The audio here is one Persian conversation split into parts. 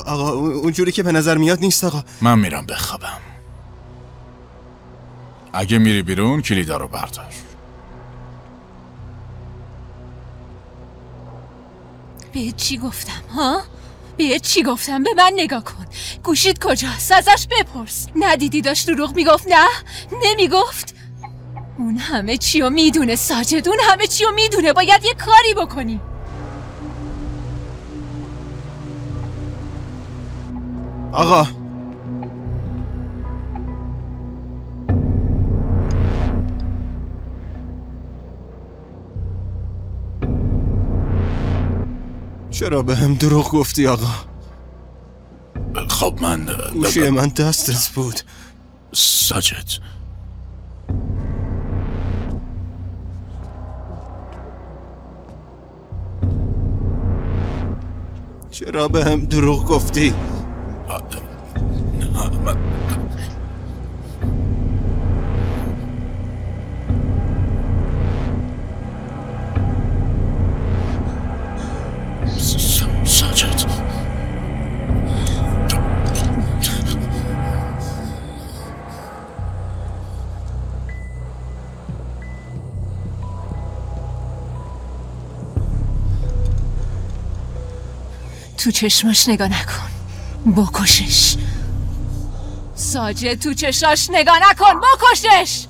آقا اونجوری که به نظر میاد نیست آقا. من میرم بخوابم. اگه میری بیرون کلیدا رو بردار. بهت چی گفتم ها؟ بهت چی گفتم؟ به من نگاه کن. گوشید کجاست؟ ازش بپرس. ندیدی داشت دروغ میگفت؟ نه نمیگفت. اون همه چیو میدونه ساجد، اون همه چیو میدونه. باید یه کاری بکنی. آقا چرا به هم دروغ گفتی آقا؟ خب من گوشی من دستت بود. ساجد چرا به هم دروغ گفتی؟ ساجد تو چشماش نگاه نکن، بکشش. ساجد تو چشاش نگاه نکن، بکشش.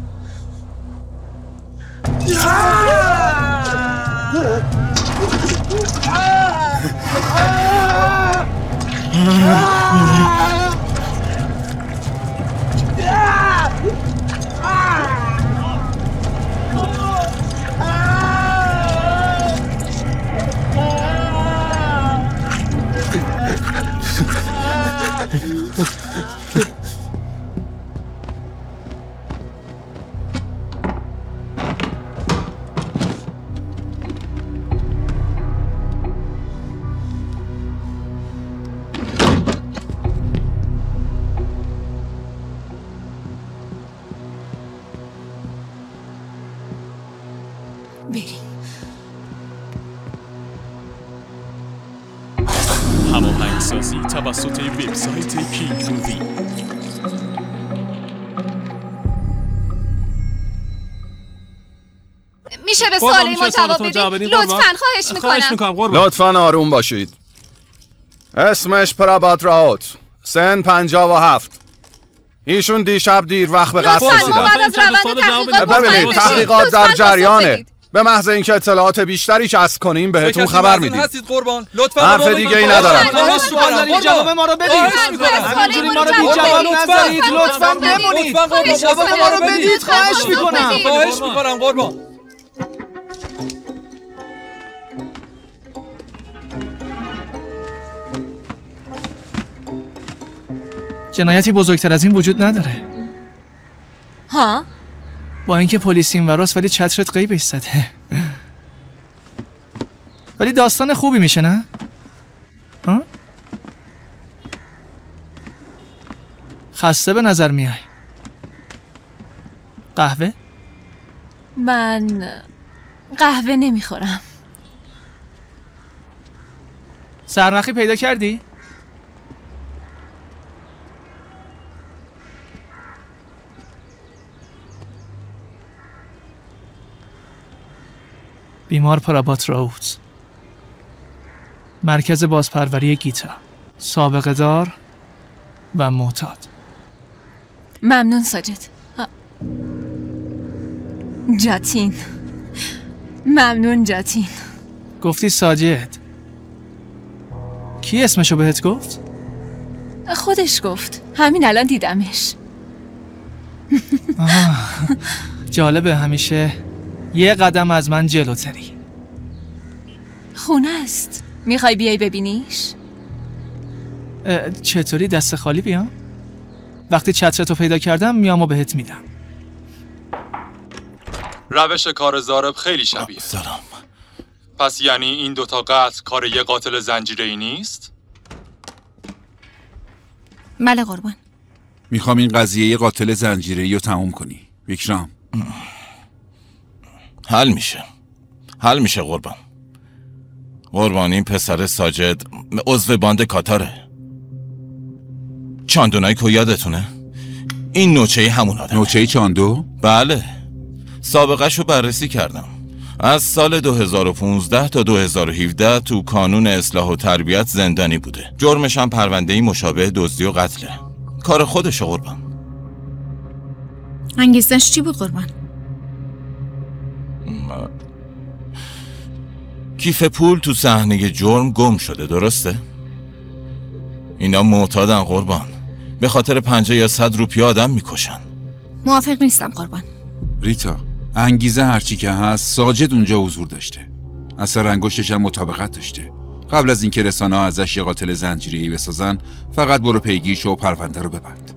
هماهنگسازی توسط وبسایت کینگ مووی. میشه به سوال ما جواب بدید؟ لطفاً خواهش میکنم. لطفاً آروم باشید. اسمش پرابات راوت، سن 57. ایشون دیشب دیر وقت به قتل رسیدن. ببینید تحقیقات در جریانه. به محض اینکه اطلاعات بیشتری کسب کنیم بهتون خبر میدیم. حرف دیگه ای ندارم. جواب ما رو بدید. همینجوری ما رو بی جواب نذارید. لطفاً بمونید. جواب ما رو بدید. خواهش میکنم قربان. جنایتی بزرگتر از این وجود نداره. ها؟ با اینکه پلیس این وراست ولی چترت غیبش زده. ولی داستان خوبی میشه نه؟ ها؟ خسته به نظر میای. قهوه؟ من قهوه نمیخورم. سرنخی پیدا کردی؟ بیمار پرابات راوت، مرکز بازپروری گیتا، سابقه دار و معتاد. ممنون ساجد. جاتین. ممنون جاتین. گفتی ساجد. کی اسمشو بهت گفت؟ خودش گفت. همین الان دیدمش. جالبه، همیشه یه قدم از من جلوتری. خونه است. میخوای بیای ببینیش؟ چطوری دست خالی بیام؟ وقتی چترتو پیدا کردم میام و بهت میدم. روش کار زارب خیلی شبیه. سلام. پس یعنی این دوتا قتل کار یه قاتل زنجیره‌ای نیست؟ بله قربان. میخوام این قضیه یه قاتل زنجیره‌ای رو تموم کنی. ویکرام. حل میشه قربان. قربان این پسر ساجد عضو باند کاتاره. چاندونایکو یادتونه؟ این نوچه‌ای همون آدمه. نوچه‌ای چاندو؟ بله، سابقه‌شو بررسی کردم. از سال 2015 تا 2017 تو کانون اصلاح و تربیت زندانی بوده. جرمش هم پرونده‌ای مشابه دزدی و قتله. کار خودشه قربان. انگیزش چی بود قربان؟ کیف پول تو صحنه جرم گم شده، درسته؟ اینا معتادن قربان. به خاطر 50 یا 100 روپیه آدم میکشن. موافق نیستم قربان. ریتا، انگیزه هرچی که هست، ساجد اونجا حضور داشته. اثر انگشتش هم مطابقت داشته. قبل از اینکه رسانه‌ها ازش یه قاتل زنجیره‌ای بسازن، فقط برو پیگیر شو و پرونده رو ببند.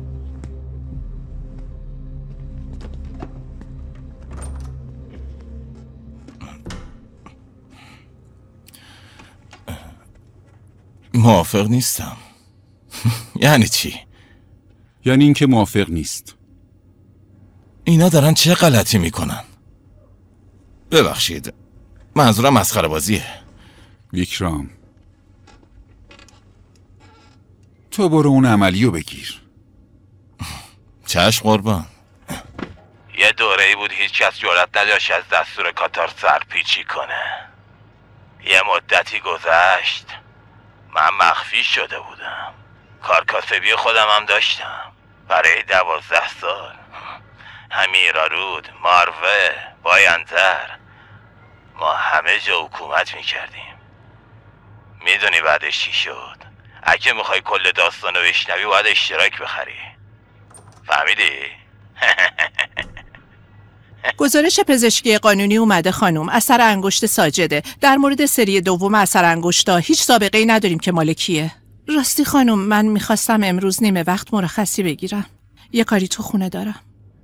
موافق نیستم. یعنی چی؟ یعنی اینکه موافق نیست. اینا دارن چه غلطی میکنن؟ ببخشید، منظورم مسخره بازیه. ویکرام، تو برو اون عملیو بگیر. چشم قربان. یه دوره‌ای بود هیچ کس جرأت نداشت از دستور کاتار سرپیچی کنه. یه مدتی گذشت، من مخفی شده بودم. کارکاسبی خودم هم داشتم. برای 12 سال امیرآرود، ماروه، بایندر، ما همه جا حکومت میکردیم. میدونی بعدش چی شد؟ اگه میخوای کل داستانو بشنوی باید اشتراک بخری. فهمیدی؟ گزارش پزشکی قانونی اومده خانم. اثر انگشت ساجده. در مورد سری دوم اثر انگشتا هیچ سابقه‌ای نداریم که مال کیه. راستی خانم، من میخواستم امروز نیمه وقت مرخصی بگیرم. یه کاری تو خونه دارم.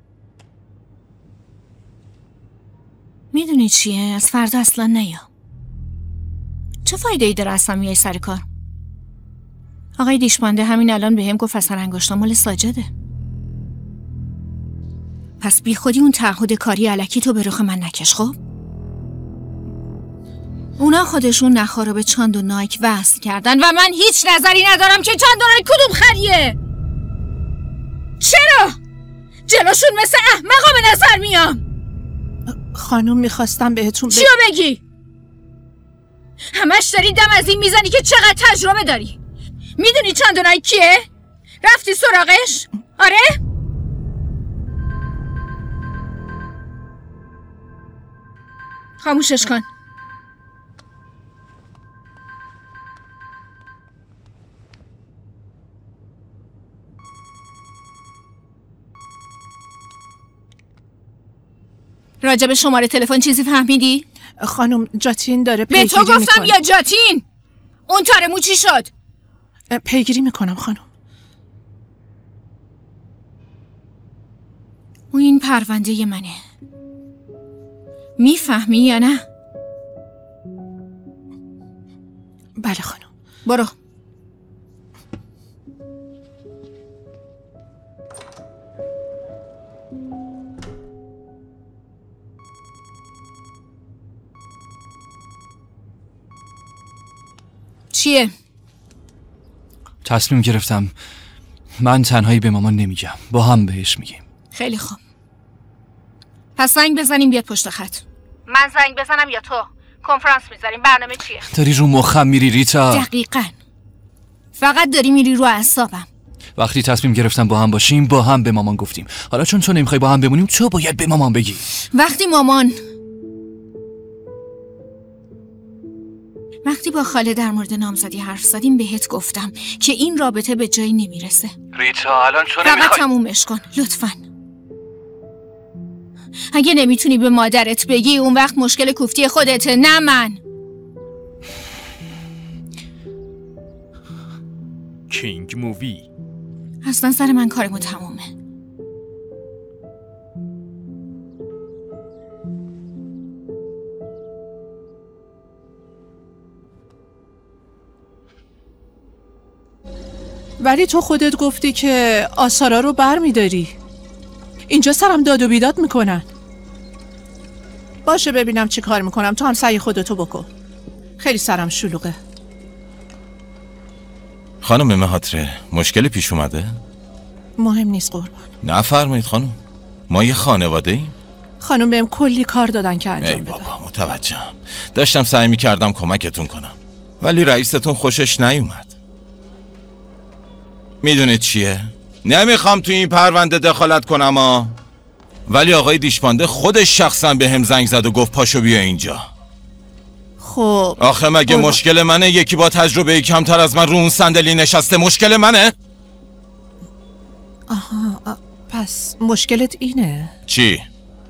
میدونی چیه؟ از فردا اصلا نیا. چه فایده ای داره اصلا میای سر کار؟ آقای دیشپانده همین الان بهم گفت اثر انگشتا مال ساجده. پس بی خودی اون تعهد کاری الکی تو به رخ من نکش. خب اونا خودشون نخا رو به چاند و نایک وصل کردن و من هیچ نظری ندارم که چاند و نایک کدوم خریه. چرا؟ جلوشون مثل احمقا به نظر میام. خانم میخواستم بهتون چیو بگی؟ همش داری دم از این میزنی که چقدر تجربه داری. میدونی چاند و نایک کیه؟ رفتی سراغش؟ آره؟ خاموشش کن. راجب شماره تلفن چیزی فهمیدی؟ خانم جاتین داره به تو گفتم یا جاتین؟ اون تارمو چی شد؟ پیگیری میکنم خانم. اون این پرونده منه. میفهمی یا نه؟ بله خانم. برو. چیه؟ تصمیم گرفتم من تنهایی به مامان نمیگم، با هم بهش میگیم. خیلی خوب. پس زنگ بزنیم بیاد پشت خط. من زنگ بزنم یا تو؟ کنفرانس میذاریم. برنامه چیه؟ داری رو مخم میری ریتا. دقیقاً. فقط داری میری رو اعصابم. وقتی تصمیم گرفتم با هم باشیم با هم به مامان گفتیم. حالا چون تو نمیخوای با هم بمونیم تو باید به مامان بگی. وقتی با خاله در مورد نامزدی حرف زدیم بهت گفتم که این رابطه به جایی نمیرسه. ریتا الان چون فقط تمومش کن لطفاً. اگه نمیتونی به مادرت بگی اون وقت مشکل کوفتی خودته، نه من. کینگ مووی. از نظر من کارمو تمومه. ولی تو خودت گفتی که آثارا رو بر میداری. اینجا سرم داد و بیداد میکنن. باشه ببینم چی کار میکنم، تو هم سعی خودتو بکن. خیلی سرم شلوغه. خانم مهاتره، مشکلی پیش اومده؟ مهم نیست قربان. نفرمایید خانم، ما یه خانواده ایم. خانم بهم کلی کار دادن که انجام بدم. بابا متوجهم. داشتم سعی می‌کردم کمکتون کنم، ولی رئیستون خوشش نیومد. میدونید چیه؟ نمیخوام تو این پرونده دخالت کنم ولی آقای دیشپانده خودش شخصا به هم زنگ زد و گفت پاشو بیا اینجا. خب آخه مگه مشکل منه یکی با تجربه کمتر از من رو اون صندلی نشسته مشکل منه؟ آها، پس مشکلت اینه؟ چی؟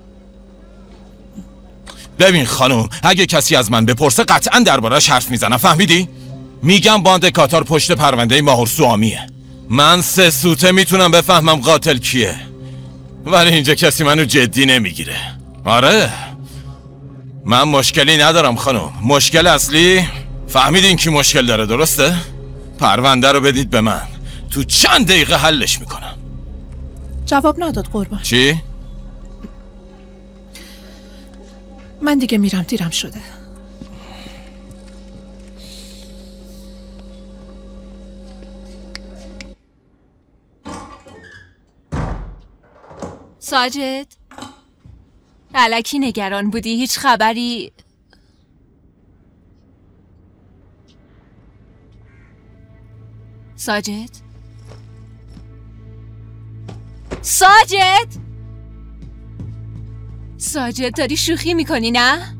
ببین خانم، اگه کسی از من بپرسه قطعا دربارش حرف میزنم، فهمیدی؟ میگم باند کاتار پشت پرونده ماهور سوامیه. من 3 سوته میتونم بفهمم قاتل کیه، ولی اینجا کسی منو جدی نمیگیره. آره من مشکلی ندارم خانم. مشکل اصلی فهمیدین کی مشکل داره، درسته؟ پرونده رو بدید به من، تو چند دقیقه حلش میکنم. جواب نداد قربان. چی؟ من دیگه میرم، دیرم شده. ساجد، الکی نگران بودی، هیچ خبری؟ ساجد؟ ساجد؟ ساجد داری شوخی میکنی نه؟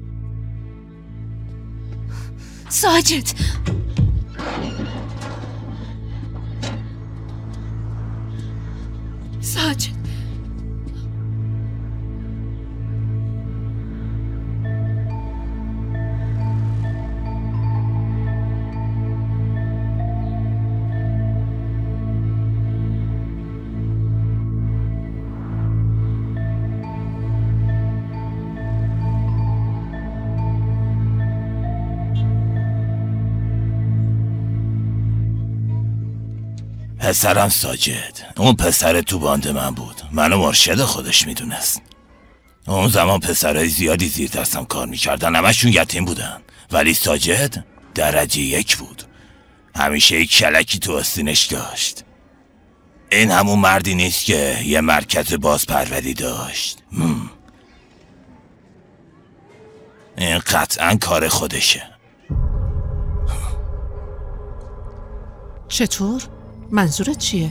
ساجد ساجد پسرم ساجد، اون پسر تو باند من بود، منو مرشد خودش میدونست. اون زمان پسرای زیادی زیر دستم کار میکردن، همشون یتیم بودن، ولی ساجد درجه 1 بود. همیشه یک کلکی تو آستینش داشت. این همون مردی نیست که یه مرکز بازپروری داشت. این قطعا کار خودشه. چطور؟ منظورت چیه؟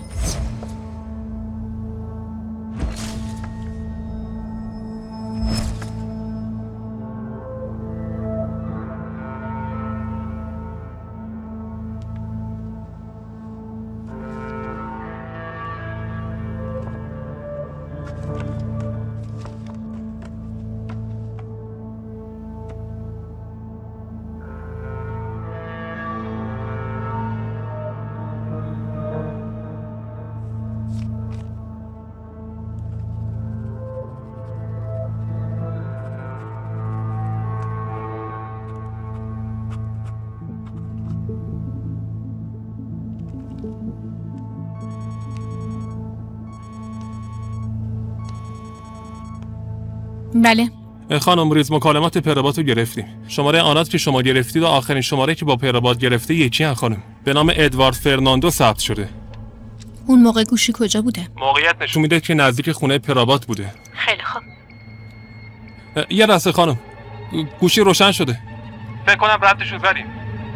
بله خانم ریز، مکالمات پرابات رو گرفتیم. شماره آنات که شما گرفتید و آخرین شماره که با پرابات گرفته یکی هن خانم، به نام ادوارد فرناندو ثبت شده. اون موقع گوشی کجا بوده؟ موقعیت نشون میده که نزدیک خونه پرابات بوده. خیلی خوب. یه لحظه خانم، گوشی روشن شده. فکر کنم ردشو زدیم.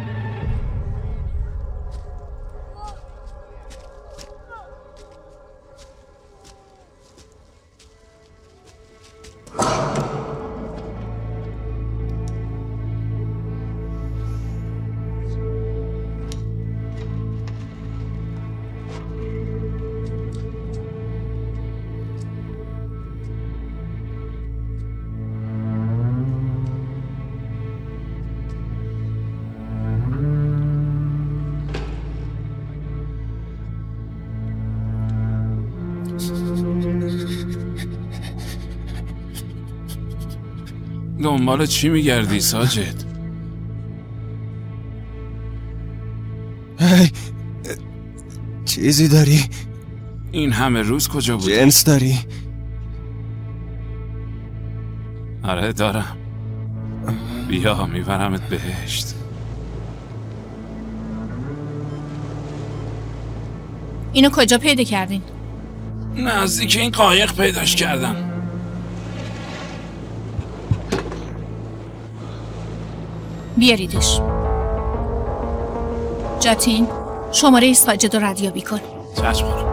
دنبال چی میگردی ساجد؟ چیزی داری؟ این همه روز کجا بودی؟ جنس داری؟ آره دارم. بیا میبرمت بهشت. اینو کجا پیدا کردین؟ نزدیک این قایق پیداش کردم. بیاریدش. جاتین شماره ساجد رو ردیابی کن. چشم خانم.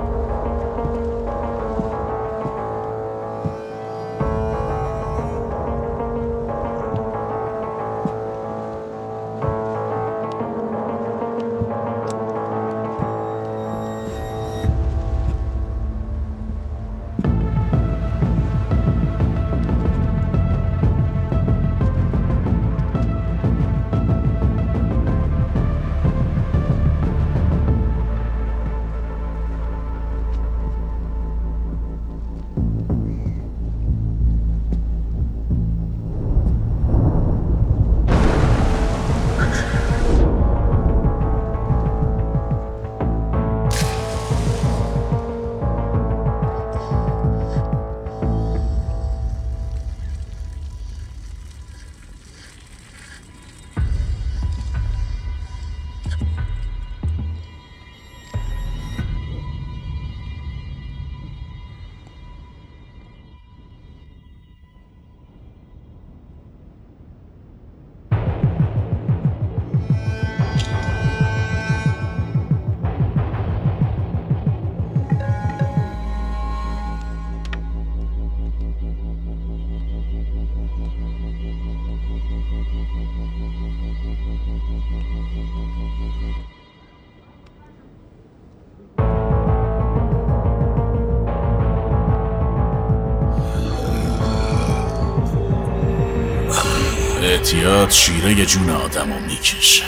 اعتیاد شیره جون آدمو میکشه،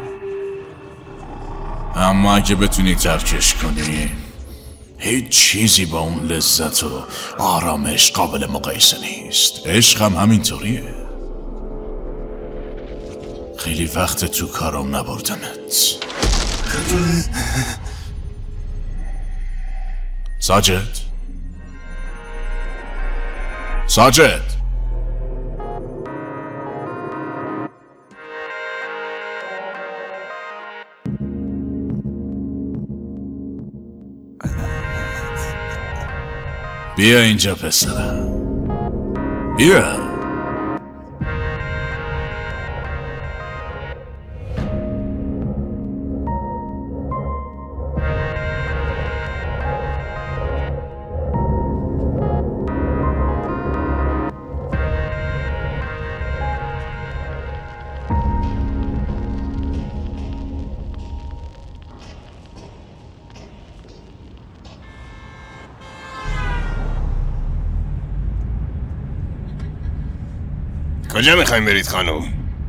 اما اگه بتونی ترکش کنی هیچ چیزی با اون لذت و آرامش قابل مقایسه نیست. عشق هم همینطوریه. خیلی وقت تو کارم نبردمت. ساجد ساجد بیا اینجا پسرم، بیا. کجا میخوایم برید خانم؟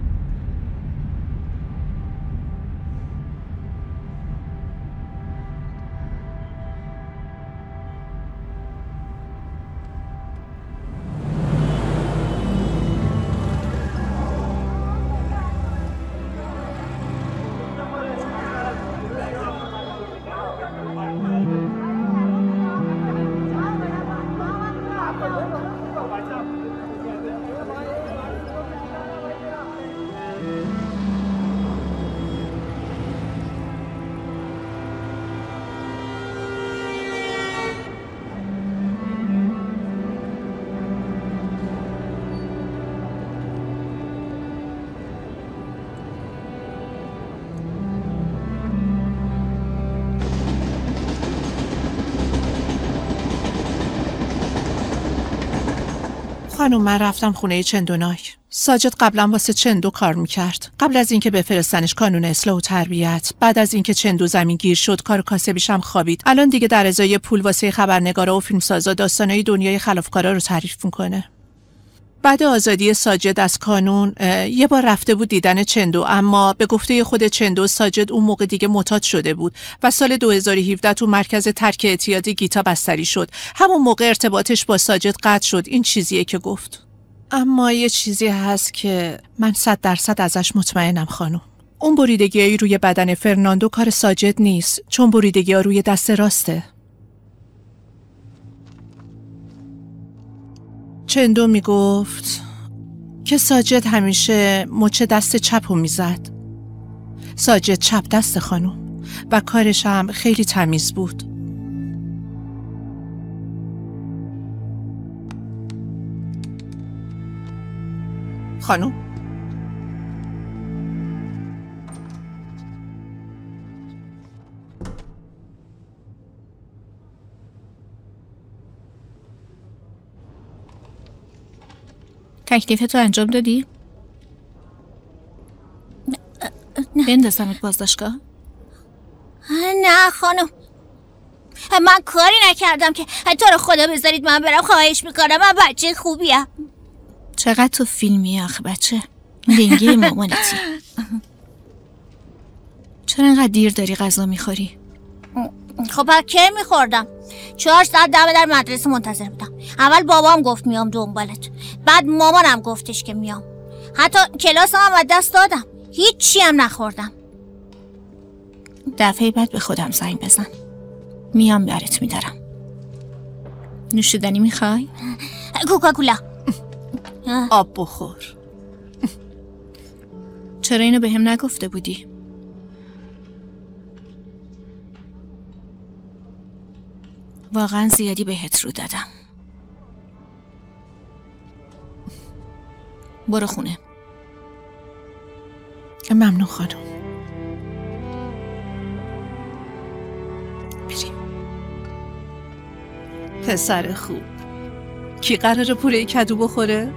خانم من رفتم خونه چندوناک. ساجد قبلا واسه چندو کار میکرد. قبل از اینکه بفرستنش کانون اصلاح و تربیت، بعد از اینکه چندو زمین گیر شد کار کاسبیش هم خوابید. الان دیگه در ازای پول واسه خبرنگارا و فیلمسازا داستانای دنیای خلافکارا رو تعریف میکنه. بعد آزادی ساجد از کانون یه بار رفته بود دیدن چندو، اما به گفته خود چندو ساجد اون موقع دیگه معتاد شده بود و سال 2017 تو مرکز ترک اعتیادی گیتا بستری شد. همون موقع ارتباطش با ساجد قطع شد. این چیزیه که گفت. اما یه چیزی هست که من 100% ازش مطمئنم خانم. اون بریدگی‌های روی بدن فرناندو کار ساجد نیست، چون بریدگی‌ها روی دست راسته. چندو میگفت که ساجد همیشه مچ دست چپو میزد. ساجد چپ دست خانم و کارش هم خیلی تمیز بود. خانم تکلیفتو انجام دادی؟ بندازمت بازداشتگاه؟ نه خانم، من کاری نکردم که تو رو خدا بذارید من برم. خواهش میکنم، من بچه خوبیم. چقدر تو فیلمی آخه بچه، لنگه مامانتی. چرا اینقدر دیر داری غذا میخوری؟ خب کی میخوردم؟ 4 ساعت در مدرسه منتظر بودم. اول بابام گفت میام دنبالت، بعد مامانم گفتش که میام. حتی کلاسم هم از دست دادم، هیچی هم نخوردم. دفعه بعد به خودم زنگ بزن، میام برات میدارم. نوشیدنی میخوای؟ کوکاکولا. آب بخور. چرا اینو به هم نگفته بودی؟ واقعا زیادی بهت رو دادم. برو خونه. ممنون خانم. بریم. پسر خوب، کی قراره پوره کدو بخوره؟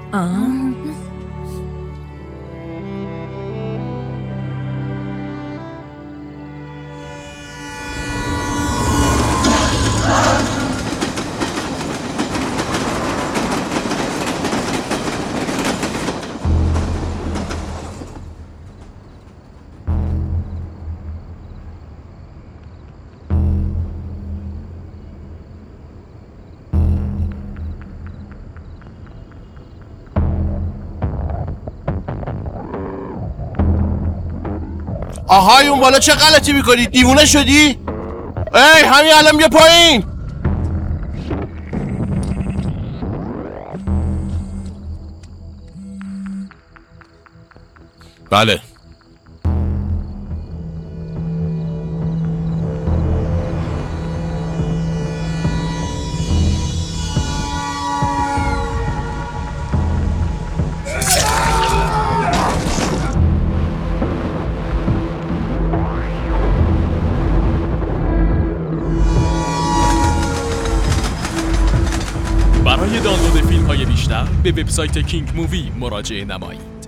آهای اون بالا چه غلطی میکنی؟ دیوونه شدی؟ ای همین الان بیا پایین. بله. برای دانلود فیلم‌های بیشتر به وبسایت کینگ مووی مراجعه نمایید.